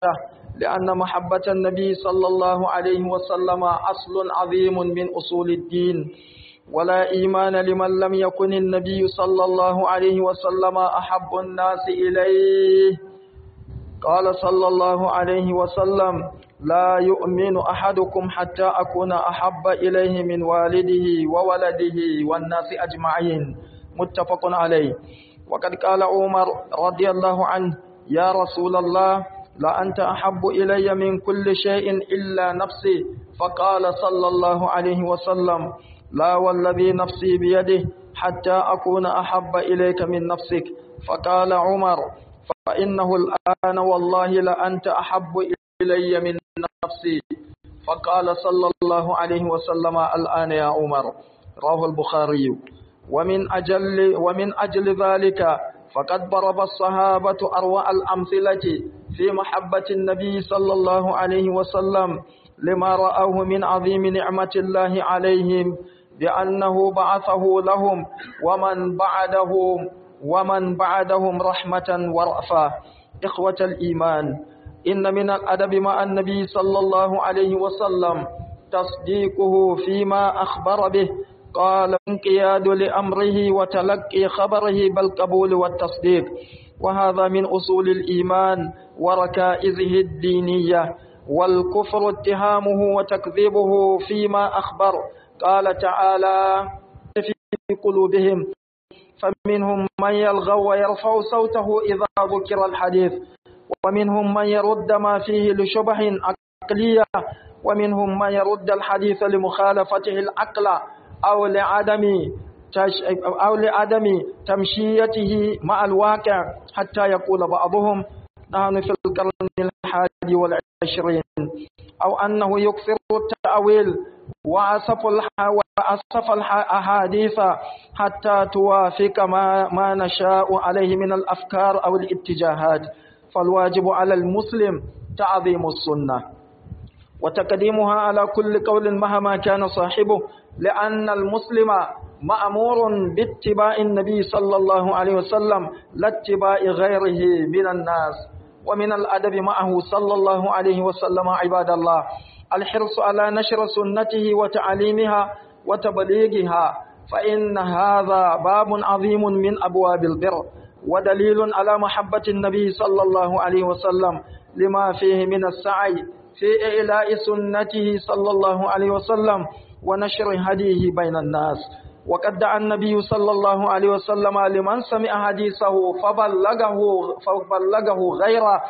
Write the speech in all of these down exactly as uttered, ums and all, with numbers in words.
لأن محبة النبي صلى الله عليه وسلم أصل عظيم من أصول الدين، ولا إيمان لمن لم يكن النبي صلى الله عليه وسلم أحب الناس إليه. قال صلى الله عليه وسلم: لا يؤمن أحدكم حتى أكون أحب إليه من والده وولده والناس أجمعين. متفق عليه. وقد قال عمر رضي الله عنه: يا رسول الله، لا أنت أحب إلي من كل شيء إلا نفسي. فقال صلى الله عليه وسلم: لا والذي نفسي بيده حتى أكون أحب إليك من نفسك. فقال عمر: فإنه الآن والله لأنت أحب إلي من نفسي. فقال صلى الله عليه وسلم: الآن يا عمر. رواه البخاري. ومن أجل, ومن أجل ذلك فقد ضرب الصحابة أروع الأمثلة في محبة النبي صلى الله عليه وسلم لما رأوه من عظيم نعمة الله عليهم بأنه بعثه لهم ومن بعدهم ومن بعدهم رحمة ورأفة. إخوة الإيمان، إن من الأدب مع النبي صلى الله عليه وسلم تصديقه فيما أخبر به. قال: انقياد لأمره وتلقي خبره بالقبول والتصديق، وهذا من أصول الإيمان وركائزه الدينية. والكفر اتهامه وتكذيبه فيما أخبر. قال تعالى: في قلوبهم فمنهم من يلغو ويرفع صوته إذا ذكر الحديث، ومنهم من يرد ما فيه لشبه عقلية، ومنهم من يرد الحديث لمخالفته العقل أو لعدم أو لعدم تمشيته مع الواقع، حتى يقول بعضهم: نحن في القرن الحادي والعشرين، أو أنه يكثر التأويل وأصف الأحاديث حتى توافق ما, ما نشاء عليه من الأفكار أو الاتجاهات. فالواجب على المسلم تعظيم السنة وتقديمها على كل قول مهما كان صاحبه، لأن المسلم مأمور باتباع النبي صلى الله عليه وسلم لا اتباع غيره من الناس. ومن الأدب معه صلى الله عليه وسلم عباد الله الحرص على نشر سنته وتعليمها وتبليغها، فإن هذا باب عظيم من أبواب البر، ودليل على محبة النبي صلى الله عليه وسلم لما فيه من السعي في إعلاء سنته صلى الله عليه وسلم ونشر هديه بين الناس. وقد دعا النبي صلى الله عليه وسلم لمن سمع حديثه فبلغه, فبلغه غيره،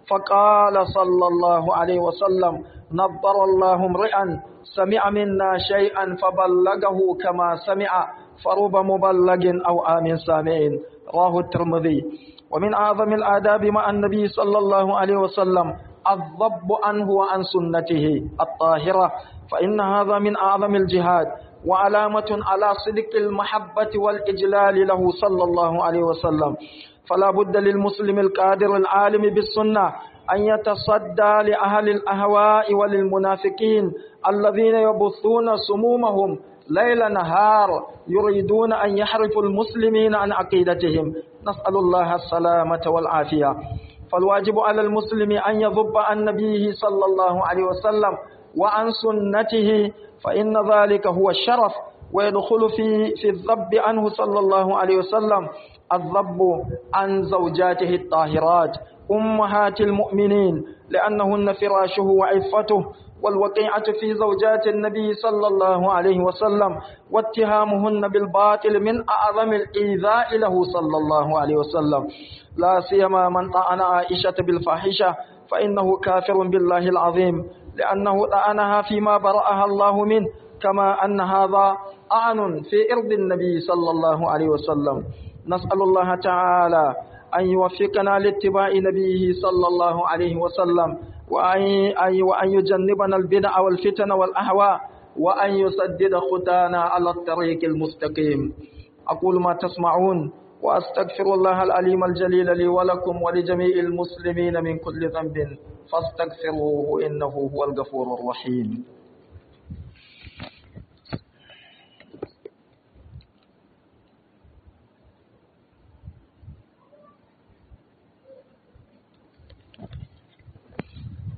فقال صلى الله عليه وسلم: نظر الله امرئا سمع منا شيئا فبلغه كما سمع، فرب مبلغ أو آمن سامع. رواه الترمذي. ومن أعظم الآداب مع النبي صلى الله عليه وسلم الضب عنه وعن سنته الطاهرة، فإن هذا من أعظم الجهاد وعلامة على صدق المحبة والإجلال له صلى الله عليه وسلم. فلا بد للمسلم القادر العالم بالسنة أن يتصدى لأهل الأهواء وللمنافقين الذين يبثون سمومهم ليل نهار يريدون أن يحرفوا المسلمين عن عقيدتهم. نسأل الله السلامة والعافية. فالواجب على المسلم أن يذب عن نبيه صلى الله عليه وسلم وعن سنته، فإن ذلك هو الشرف. ويدخل في في الذب عنه صلى الله عليه وسلم الذب عن زوجاته الطاهرات أمهات المؤمنين، لأنهن فراشه وعفته، والوقيعة في زوجات النبي صلى الله عليه وسلم واتهامهن بالباطل من أعظم الإيذاء له صلى الله عليه وسلم، لا سيما من طعن عائشة بالفاحشة فإنه كافر بالله العظيم، لأنه طعنها فيما برأها الله منه، كما أن هذا طعن في إرض النبي صلى الله عليه وسلم. نسأل الله تعالى أن يوفقنا لاتباع نبيه صلى الله عليه وسلم، وأن يجنبنا البدع والفتن والأهواء، وأن يسدد خطانا على الطريق المستقيم. أقول ما تسمعون وأستغفر الله العليم الجليل لي ولكم ولجميع المسلمين من كل ذنب فاستغفروه إنه هو الغفور الرحيم.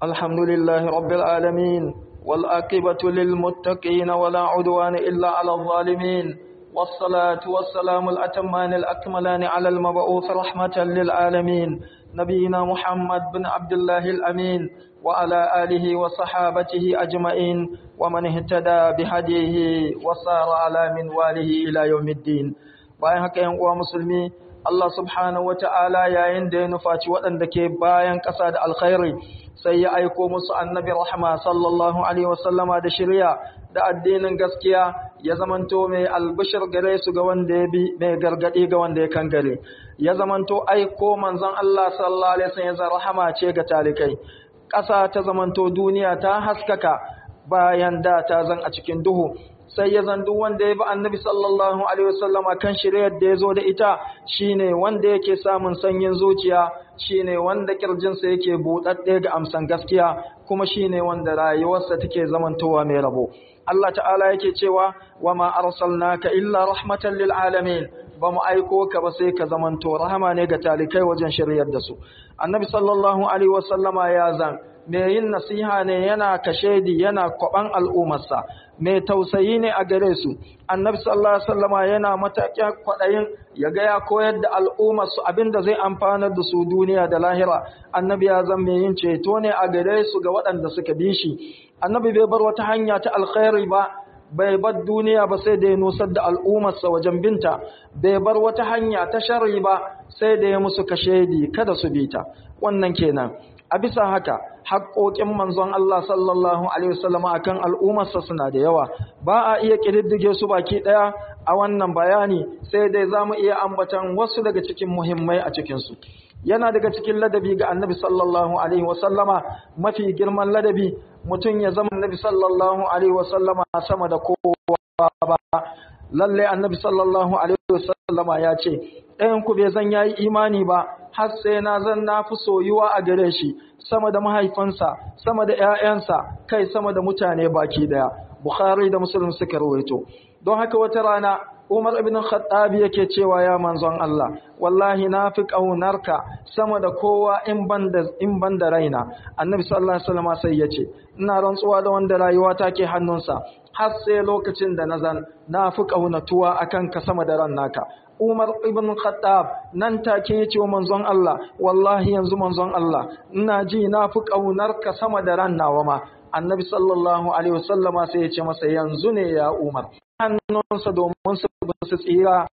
الحمد لله رب العالمين والعاقبة للمتقين ولا عدوان إلا على الظالمين والصلاة والسلام الأتمان الأكملان على المبعوث رحمة للعالمين نبينا محمد بن عبد الله الأمين وعلى آله وصحابته أجمعين ومن اهتدى بهديه وصار على منواله إلى يوم الدين. bayan haka yan uwa musulmi, Allah subhanahu wata'ala yayin da ya nufaci waɗanda ke bayan ƙasa da alkhairi sai ya aiko musu annabi rahma sallallahu alaihi wasallama da shari'a da addinin gaskiya ya zamanto mai albishir gare su ga wanda ya bi, mai gargadi ga wanda ya kangare. Ya zamanto aiko manzon Allah sallallahu alaihi wasallam ya rahama ce ga talikai. Ƙasa ta zamanto duniya ta haskaka bayan da ta zan a cikin duhu. Sai ya zan duk wanda ya bi annabi sallallahu alaihi wasallama kan shiriyar da ya zo da ita shine wanda yake samun sanyin zuciya, shine wanda kirjinsa yake buɗaɗɗe ga amsan gaskiya, kuma shine wanda rayuwarsa take zamantowa mai rabo. Allah ta'ala yake cewa wa ma arsalnaka illa rahmatan lil alamin, ba mu aiko ka ba sai ka zamanto rahama ne ga talikai wajen shiryar da su. Annabi sallallahu alaihi wasallama ya zan mai yin nasiha ne, yana kashedi, yana kwaban al'ummarsa, mai tausayi ne a gare su. Annabi sallallahu alaihi wasallama yana matakin kwadayin ya ga ya koyar da al'ummarsu abinda zai amfanar da su duniya da lahira. Annabi ya zan mai yin ceto ne a gare su ga waɗanda suka bi shi. Annabi bai bar wata hanya ta alkhairi ba, bai bar duniya ba sai da ya nusar da al'ummarsa wajen binta, bai bar wata hanya ta sharri ba sai da ya musu kashedi kada su bi ta. Wannan kenan. A bisa haka, haƙoƙin manzon Allah sallallahu alaihi wasallam akan al'ummarsa suna da yawa, ba a iya ƙididdige su baki ɗaya a wannan bayani, sai dai za mu iya ambatan wasu daga cikin muhimmai a cikinsu. Yana daga cikin ladabi ga annabi sallallahu alaihi wasallama, mafi girman ladabi mutum ya zama annabi sallallahu alaihi wasallama sama da kowa ba. Lalle annabi sallallahu alaihi wasallama ya ce, ɗayan ku bai zan yayi imani ba har sai na zan na fi soyuwa a gare shi sama da mahaifansa, sama da ƴaƴansa, kai sama da mutane baki daya. Bukhari da Muslim suka rawaito. Don haka wata rana Umar ibn Khattab yake cewa ya manzon Allah, wallahi na fi ƙaunarka sama da kowa in banda in banda raina. Annabi sallallahu alaihi wasallam sai yace, ina rantsuwa da wanda rayuwa take hannunsa, har sai lokacin da nazan na fi ƙaunatuwa akan ka sama da ran naka. Umar ibn Khattab nan take yace wa manzon Allah, wallahi yanzu manzon Allah, ina ji na fi ƙaunarka sama da ran nawa ma. Annabi sallallahu alaihi wasallama sai ya ce masa, yanzu ne ya Umar, hannunsa domin su su tsira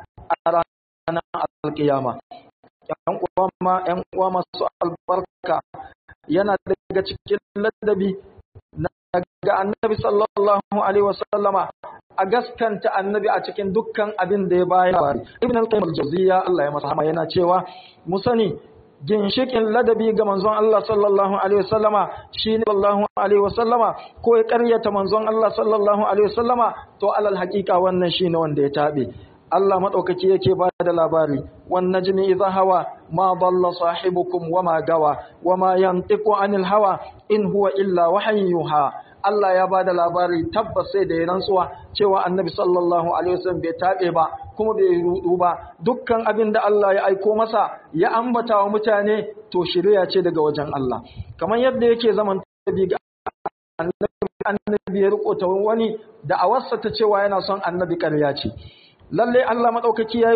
a ranar alkiyama. ‘Yan uwa ma ‘yan uwa masu albarka, yana daga cikin ladabi na ga annabi sallallahu alaihi wasallama a gaskanta annabi a cikin dukkan abin da ya bayar. Ibn al-Qayyim al-Jawziyya Allah ya masa rahama yana cewa mu sani ginshikin ladabi ga manzon Allah sallallahu alaihi wasallama shine sallallahu alaihi wasallama, ko ya karyata manzon Allah sallallahu alaihi wasallama to alal haqiqa wannan shine wanda ya tabe. Allah madaukaki yake ba da labari, wan najmi idha hawa ma dalla sahibukum wama gawa wama yantiqu anil hawa in huwa illa wahyun yuha. Allah ya ba da labari tabbas sai da ya rantsuwa cewa annabi sallallahu alaihi wasallam bai tabe ba kuma bai rudu ba. Dukkan abin da Allah ya aiko masa ya ambata wa mutane to shiriya ce daga wajen Allah. Kamar yadda yake zaman tabi ga annabi, annabi ya riko ta wani da awarsa ta cewa yana son annabi ƙarya ce. Lalle Allah madaukaki yayi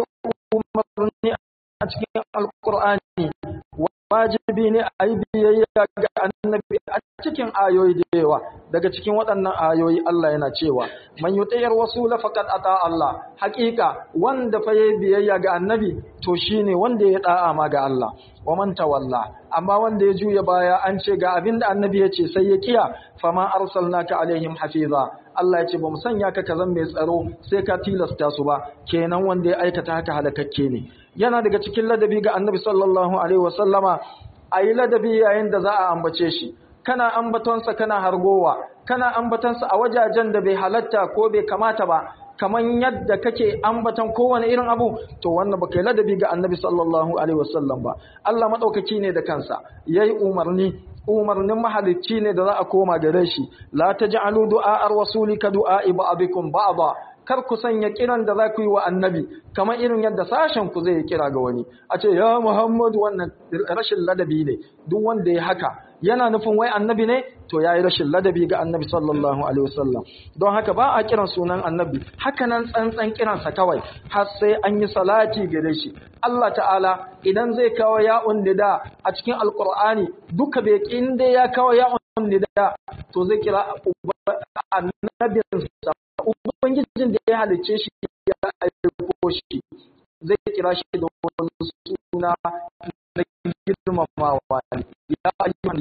umarni a cikin alqur'ani, wajibi ne a yi biyayya ga annabi a cikin ayoyi da yawa. Daga cikin waɗannan ayoyi Allah yana cewa, man yutayar rasula faqad ata Allah. Haƙiƙa wanda fa yayi biyayya ga annabi to shine wanda ya da'a ma ga Allah. Wa man tawalla, amma wanda ya juya baya an ce ga abinda annabi ya ce sai ya kiya, fama arsalnaka alaihim hafiza. Allah ya ce ba mu sanya ka kazan mai tsaro sai ka tilasta su ba. Kenan wanda ya aikata haka halakakke ne. Yana daga cikin ladabi ga annabi sallallahu alaihi wasallama a yi ladabi yayin da za a ambace shi. Kana ambatonsa kana hargowa, kana ambatonsa a wajajen da bai halatta ko bai kamata ba, kamar yadda kake ambaton kowane irin abu, to wannan baka yi ladabi ga annabi sallallahu alaihi wasallam ba. Allah madaukaki ne da kansa yayi umarni, umarnin mahalicci ne da za a koma gare shi. La taj'alu du'a ar-rasuli ka du'a ba'dikum ba'da, kar ku sanya kiran da za ku yi wa annabi kamar irin yadda sashen ku zai kira ga wani a ce ya Muhammadu, wannan rashin ladabi ne. Duk wanda ya haka yana nufin wai annabi ne, to yayi rashin ladabi ga annabi sallallahu alaihi wasallam. Don haka ba a kiran sunan annabi haka nan tsantsan kiransa kawai, har sai an yi salati gare shi. Allah ta'ala idan zai kawo ya'un nida a cikin alqur'ani duka bai kin dai ya kawo ya'un nida, to zai kira annabinsa, ubangijin da ya halicce shi ya aiko shi, zai kira shi da wani suna na girmamawa ne. Ya ayyuhan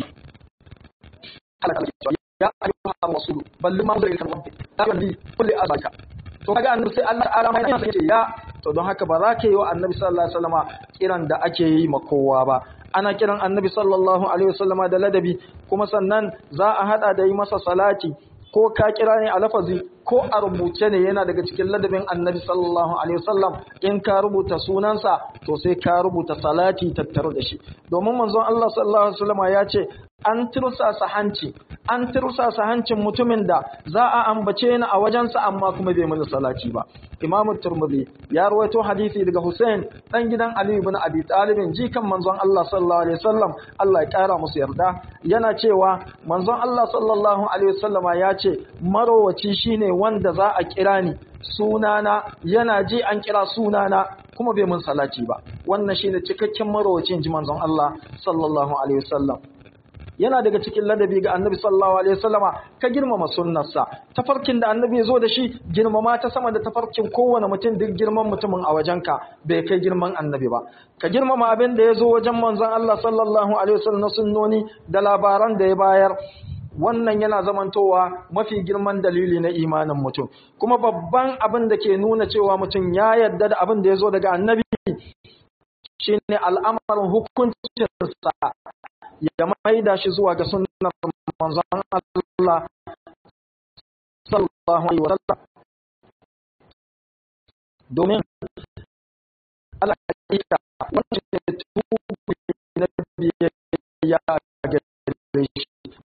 ya ayyuhan rasul balli ma zai karɓa ya rabbi kulli azaka. To kaga annabi sai Allah ta'ala mai yana ce ya, to don haka ba za ka yi wa annabi sallallahu alaihi wasallama kiran da ake yi ma kowa ba. Ana kiran annabi sallallahu alaihi wasallama da ladabi, kuma sannan za a hada da yi masa salati, ko ka kira ne a lafazi ko a rubuce ne yana daga cikin ladabin annabi sallallahu alaihi wasallam. In ka rubuta sunansa to sai ka rubuta salati tattare da shi, domin manzon Allah sallallahu alaihi wasallam ya ce an tursasa hanci an tursasa hancin mutumin da za a ambace ni a wajensa amma kuma bai mini salati ba. Imam Tirmidhi ya rawaito hadisi daga Hussein dan gidan Ali ibn Abi Talib jikan manzon Allah sallallahu alaihi wasallam, Allah ya kara musu yarda, yana cewa manzon Allah sallallahu alaihi wasallama ya ce marowaci shine wanda za a kira ni sunana, yana ji an kira sunana kuma bai mun salati ba. Wannan shine cikakken marowacin ji manzon Allah sallallahu alaihi wasallam. Yana daga cikin ladabi ga annabi sallallahu alaihi wasallama ka girmama sunnarsa. Tafarkin da annabi ya zo da shi girmama ta sama da tafarkin kowane mutum, duk girman mutumin a wajenka bai kai girman annabi ba. Ka girmama abin da ya zo wajen manzon Allah sallallahu alaihi wasallam na sunnoni da labaran da ya bayar. Wannan yana zamantowa mafi girman dalili na imanin mutum, kuma babban abin da ke nuna cewa mutum ya yarda da abin da ya zo daga annabi shine al'amarin hukuncinsa ya maida shi zuwa ga sunnar manzon Allah sallallahu alaihi wasallam, domin Allah ya wannan ne tubu na biyayya ga shi.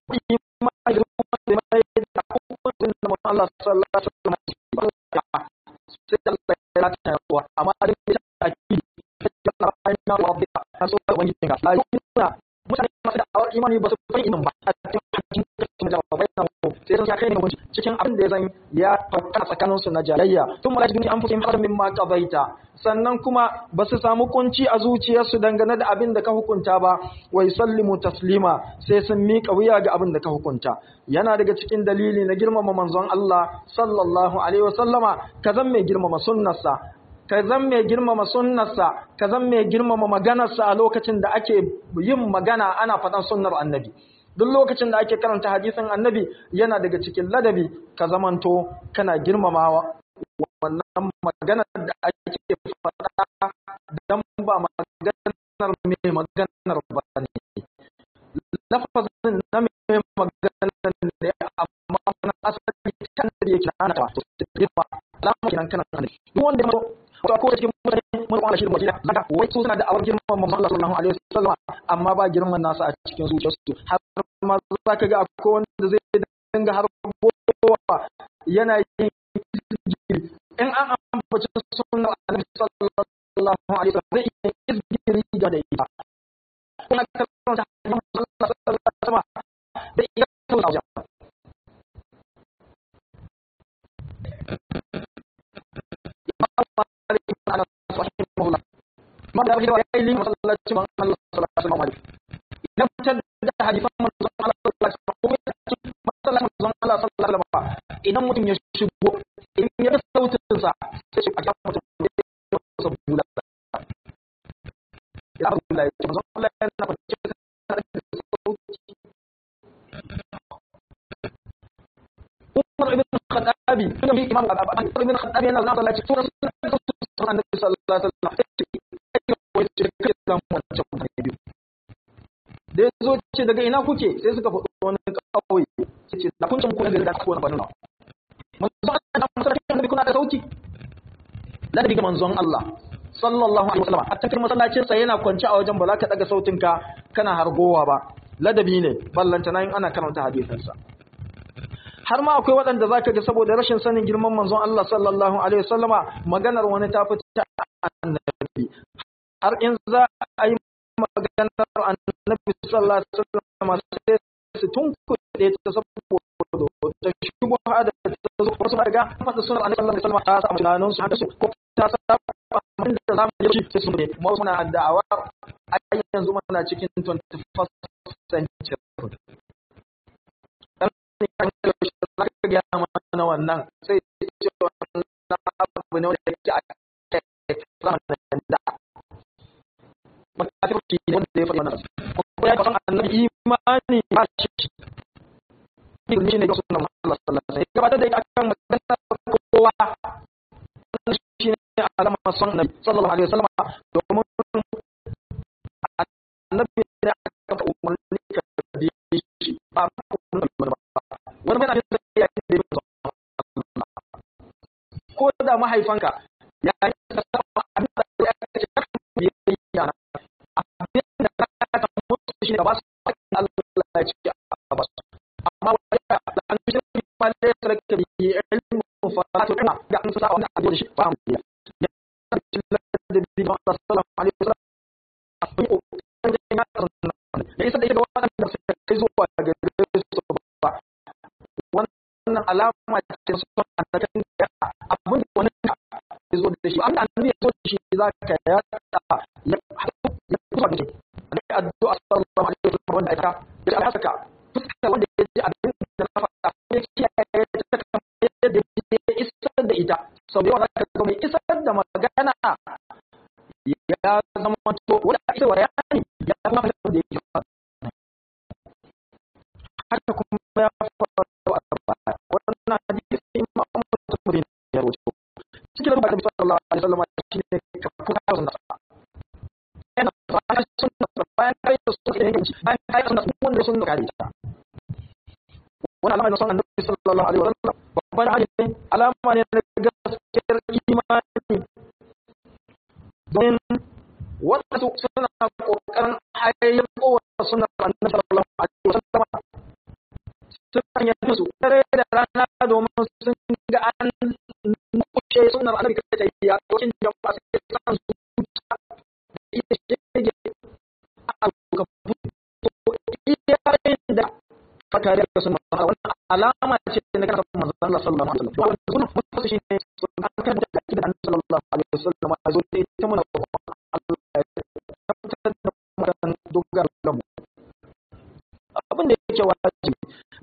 Allah sallallahu alaihi wasallam sai Allah ya rata wa amma da taki Allah ya rabbika aso wani tinga la yuna mutane masu da awar imani ba su fahimta ba a cikin cikin jawabai na sai sun kai ne cikin abin da ya zan ya fakka tsakanin su na jayayya tun mala cikin an fusin har min ma qabaita, sannan kuma ba su samu kunci a zuciyarsu dangane da abin da ka hukunta ba, wai sallimu taslima sai sun miƙa wuya ga abin da ka hukunta. Yana daga cikin dalili na girmama manzon Allah sallallahu alaihi wasallama ka zan mai girmama sunnarsa, ka zan mai girmama sunnarsa, ka zan mai girmama maganarsa a lokacin da ake yin magana ana faɗan sunnar annabi. Duk lokacin da ake karanta hadisin annabi yana daga cikin ladabi ka zamanto kana girmamawa wannan maganar da ake faɗa dan ba maganar mai maganar ba ne, lafazin na mai maganar ne amma wannan asali kan da yake ana ta to girma alama kiran kana ne duk wanda ya to ko cikin mutane mun wala shi da wajina zaka wai su suna da awar girman manzon Allah sallallahu alaihi wasallam amma ba girman nasa a cikin zuciyarsu, har ma zaka ga akwai wanda zai dinga har bowa yana yin in an ambaci sunnar annabi sallallahu alaihi wasallam zai yi izgiri ga da ita kuma karanta Allah sallallahu alaihi wasallam da iya tausaya ana sahihullah man da riwaya yayin masallacin Allah sallallahu alaihi wasallam idan fitar da hadisan manzon Allah sallallahu alaihi wasallam masallacin manzon Allah sallallahu alaihi wasallam idan mutum ya shigo in ya sautin sa sai shi a ga mutum da sabula ya Allah ya manzon Allah yana kwace Umar ibn Khattabi kuma imam Umar ibn Khattabi yana zama sallaci sunan annabi sallallahu alaihi wasallam da yazo ce daga ina kuke sai suka faɗo wani kauye sai ce da kun cin ku da ku na banuna manzon Allah masallacin annabi kuna da sauti ladabi ga manzon Allah sallallahu alaihi wasallam a cikin masallacin sa yana kwance a wajen ba za ka daga sautinka kana hargowa ba, ladabi ne ballanta nan ana karanta hadisin sa. har ma akwai waɗanda zaka ga saboda rashin sanin girman manzon Allah sallallahu alaihi wasallama maganar wani ta fita annabi, har in za a yi maganar annabi sallallahu alaihi wasallama sai su tunkuɗe ta saboda ta shubha da ta zo wasu daga faɗa sunan annabi sallallahu alaihi wasallama ta samu tunanin su hadasu ko ta saba abin da zamu yi sai su ne mu suna da'awa ai yanzu muna cikin twenty-first century ka gaya mana wannan sai ce wannan abu ne wanda yake a zamanin da makafirci ne wanda ya faɗi wannan ko ya san annabi imani ba shi ne ne ga sunan Allah sallallahu alaihi wasallam gaba da akan magana kowa wannan shi ne alama sunan sallallahu alaihi wasallam domin annabi ne aka umarni ka bi shi ba wani mai ko da mahaifanka ya yi sassafa abin da ya kace biyayya na abin da ka musu shi ne ba su Allah ya ce a ba su amma wanda an shi ma da ya sarka bi ilmu fatu kuma da an sa wannan abin shi ba mu ya da bi Allah sallallahu alaihi wasallam ya isa da ita ga wannan da kai zuwa ga su ba wannan alama ce sun annabi abin da wani ya zo da shi an annabi ya zo da shi zaka ya ta ya ya kuma da shi ne addu'a sallallahu alaihi wasallam wanda aka ya saka fuska wanda ya ji abin da na faɗa ya kiyaye ta kamar yadda ya isar da ita sau da yawa zaka ga mai isar da magana ya zama to wanda ita bayani ya zama da yake haka kuma ya faɗa wannan hadisi imam Muslim ya rawaito cikin rubutu Nabi sallallahu alaihi wasallam shine kafuka sunna yana bayan sunna bayan kai sunna ne ganci bayan kai sunna wanda sunna kare ta wannan alama ne sunna Nabi sallallahu alaihi wasallam babban hadisi alama ne na gaskiyar imani don wasu suna kokarin hayyako sunna Nabi sallallahu alaihi wasallam sun yi musu dare da rana domin sun ga an nukushe sunan annabi kai ta yi a cikin jama'a sai san su da iya shege a alƙabu to iya da fakare da sunan wannan alama ce na kana manzon Allah sallallahu alaihi wasallam wannan sunan musu shine sunan kan da annabi sallallahu alaihi wasallam a zo ita muna Allah ya tabbatar da mu dogar da mu abin da yake wajibi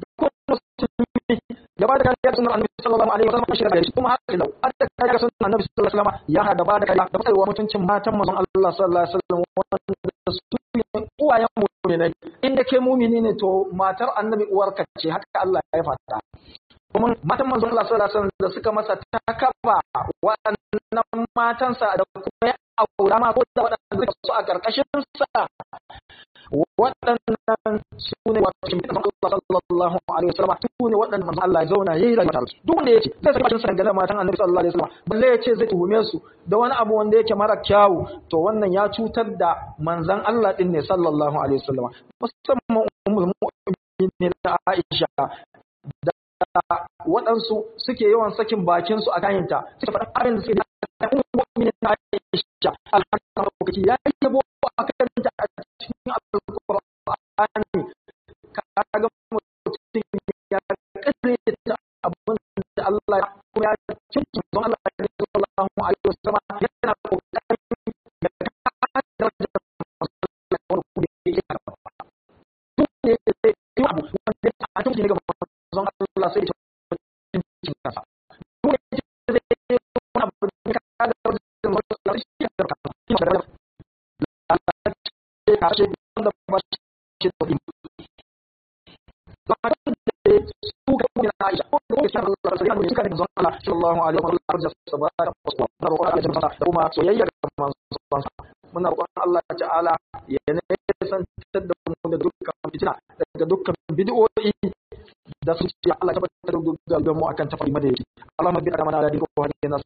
gaba da kariya sunan annabi sallallahu alaihi wasallam shi da shi kuma haka lau adda kariya sunan annabi sallallahu alaihi wasallam ya hada ba da kariya da tsayuwa mutuncin matan manzon Allah sallallahu alaihi wasallam wanda su ne uwayen mu'minai inda ke mu'mini ne to matar annabi uwarka ce haka Allah ya faɗa kuma matan manzon Allah sallallahu alaihi wasallam da suka masa takaba wannan matansa da kuma ya aura ma ko da waɗanda suka so a karkashin sa waɗannan su ne wato shi Allah sallallahu alaihi wasallam su ne waɗannan manzo Allah ya zauna yayi rayuwa tare duk wanda yace zai saka cikin sanin matan Annabi sallallahu alaihi wasallam balle yace zai tuhume su da wani abu wanda yake mara kyawu to wannan ya cutar da manzon Allah din ne sallallahu alaihi wasallam musamman ummul mu'minin Aisha da waɗansu suke yawan sakin bakin su a kayanta suka faɗa abin da suke da ummul mu'minin Aisha alhamdulillah ya yabo akan ta a cikin alƙur'ani kaga mutum ya kare ta abin da Allah ya kuma ya cinci don Allah ya sallallahu alaihi wasallam yana kokarin ya kada darajar Allah wani kuma yake karba duk ne sai yi abu wanda a cikin ne ga don Allah sai ya cinci kasa duk ne sai yi abu da kada darajar Allah shi ya karba Allah ya kashe wanda ba shi da Aisha ko da shi Allah sai ya suka da zon Allah sallallahu alaihi wa sallam sabara da roƙon Allah jama'a da kuma soyayya da manzon sa muna roƙon Allah ta'ala ya ne san da mu da dukkan fitina daga dukkan bid'o'i da su ce Allah tabbatar da mu akan tafarki madaici Allahumma bi amana da diko hadina